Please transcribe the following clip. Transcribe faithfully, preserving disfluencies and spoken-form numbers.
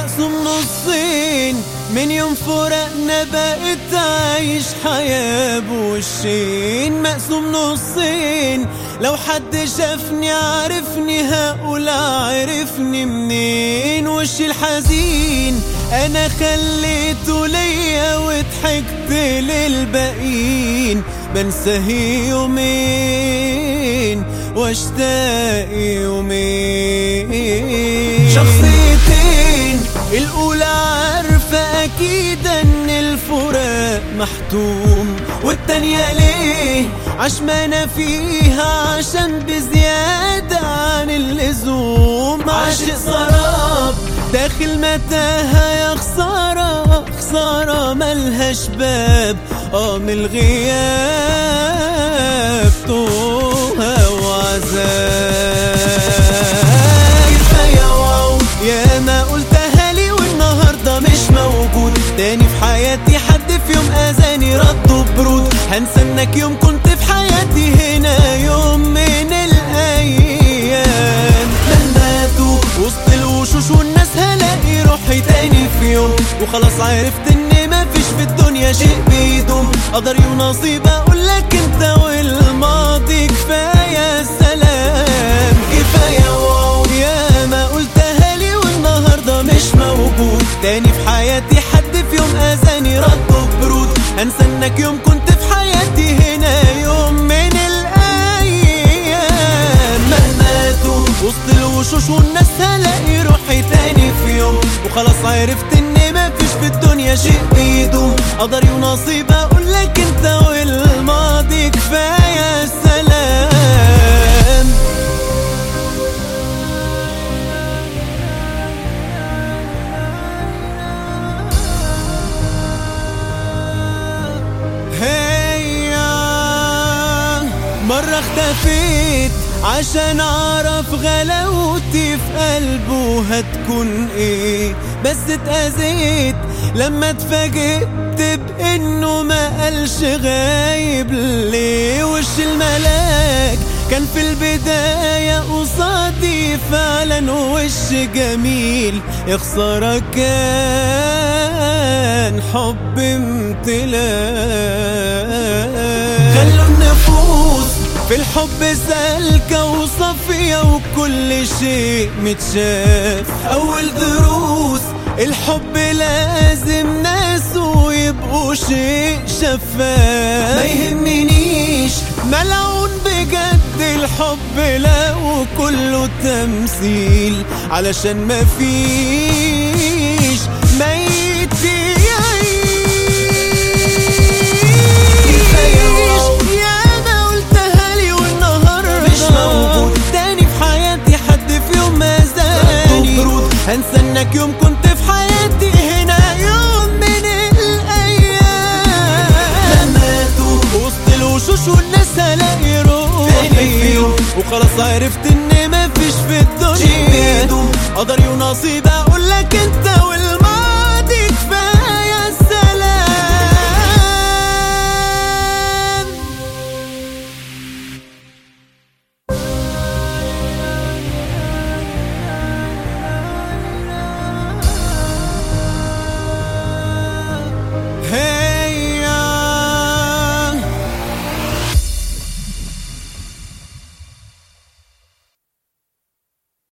مقسوم نصين، من يوم فرقنا بقيت عايش حياة بوشين. مقسوم نصين، لو حد شافني عارفني هقول عرفني منين. وشي الحزين انا خليته ليا وضحكت للباقيين، بنساه يومين واشتاق يومين. شخصيتين، الأولى عارفة أكيد إن الفراق محتوم، والتانية ليه عشمانة فيها عشان بزيادة عن اللزوم. عاشق سراب داخل متاهة يا خسارة، خسارة ملهاش باب، اه من الغياب توها وعذاب. كفاية واو يا ما قلتها لي والنهاردة مش موجود تاني في حياتي. حد في يوم أذاني رد برود، هنسى انك يوم كنت في حياتي هنا يوم من الأيام. لماتوا وسط الوشوش والناس هلاقي روحي تاني في يوم، وخلاص عرفت ان مفيش في الدنيا شيء بيدوم. قدري ونصيب اقولك انت والماضي كفاية سلام. كفاية واو يا ما قلتها لي والنهاردة مش موجود تاني في حياتي. حد في يوم اذاني رد برود، هنسى انك يوم كنت في حياتي هنا يوم من الايام. مهماتوا وسط الوشوش والناس هلاقي روحي تاني في يوم، وخلاص عرفت ان مفيش في الدنيا شيء بيدوم. قدري ونصيب اقولك انت والماضي كفاية سلام. هيا مرة اختفيت عشان اعرف غلاوتي في قلبه هتكون ايه، بس اتأذيت لما اتفاجئت بانه ما قالش غايب ليه. وش الملاك كان في البداية قصادي فعلا وش جميل، يا خسارة كان حب امتلاك. خلوا النفوس في الحب سالكة وصافية وكل شيء متشاف. أول دروس الحب لازم ناسه يبقوا شيء شفاف. ما يهمنيش ملعون بجد الحب لو كله تمثيل، علشان مفيش ميت يعيش. هنسى انك يوم كنت في حياتي هنا يوم من الايام. ماتوا وسط الوشوش والناس هلاقي روحي، وخلاص عرفت ان مفيش في الدنيا قدري ونصيب اقولك انت